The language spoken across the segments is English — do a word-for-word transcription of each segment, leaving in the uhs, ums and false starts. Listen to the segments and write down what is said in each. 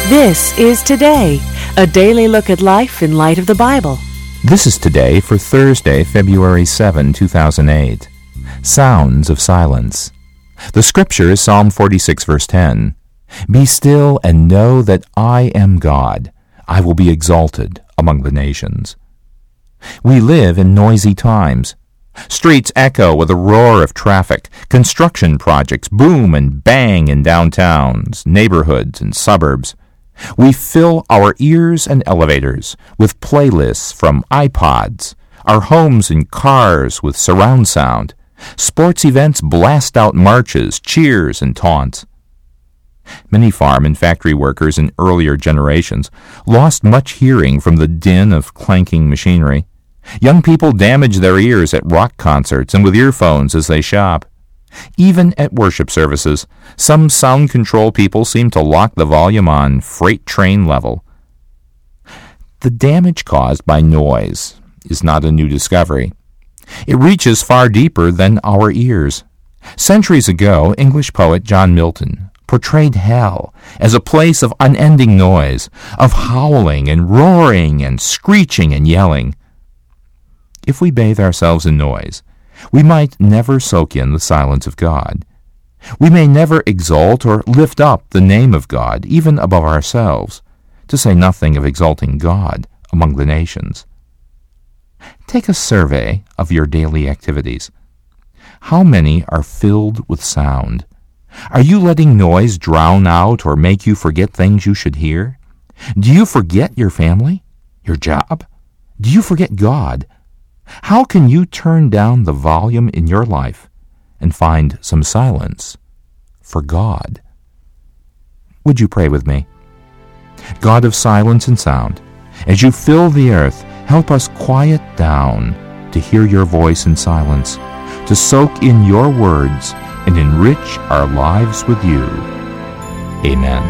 This is Today, a daily look at life in light of the Bible. This is Today for Thursday, February seventh, two thousand eight. Sounds of Silence. The scripture is Psalm forty-six, verse ten. Be still and know that I am God. I will be exalted among the nations. We live in noisy times. Streets echo with a roar of traffic. Construction projects boom and bang in downtowns, neighborhoods, and suburbs. We fill our ears and elevators with playlists from iPods, our homes and cars with surround sound. Sports events blast out marches, cheers, and taunts. Many farm and factory workers in earlier generations lost much hearing from the din of clanking machinery. Young people damage their ears at rock concerts and with earphones as they shop. Even at worship services, some sound control people seem to lock the volume on freight train level. The damage caused by noise is not a new discovery. It reaches far deeper than our ears. Centuries ago, English poet John Milton portrayed hell as a place of unending noise, of howling and roaring and screeching and yelling. If we bathe ourselves in noise, we might never soak in the silence of God. We may never exalt or lift up the name of God, even above ourselves, to say nothing of exalting God among the nations. Take a survey of your daily activities. How many are filled with sound? Are you letting noise drown out or make you forget things you should hear? Do you forget your family, your job? Do you forget God? How can you turn down the volume in your life and find some silence for God? Would you pray with me? God of silence and sound, as you fill the earth, help us quiet down to hear your voice in silence, to soak in your words and enrich our lives with you. Amen.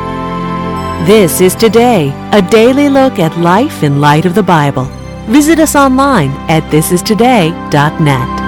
This is Today, a daily look at life in light of the Bible. Visit us online at this is today dot net.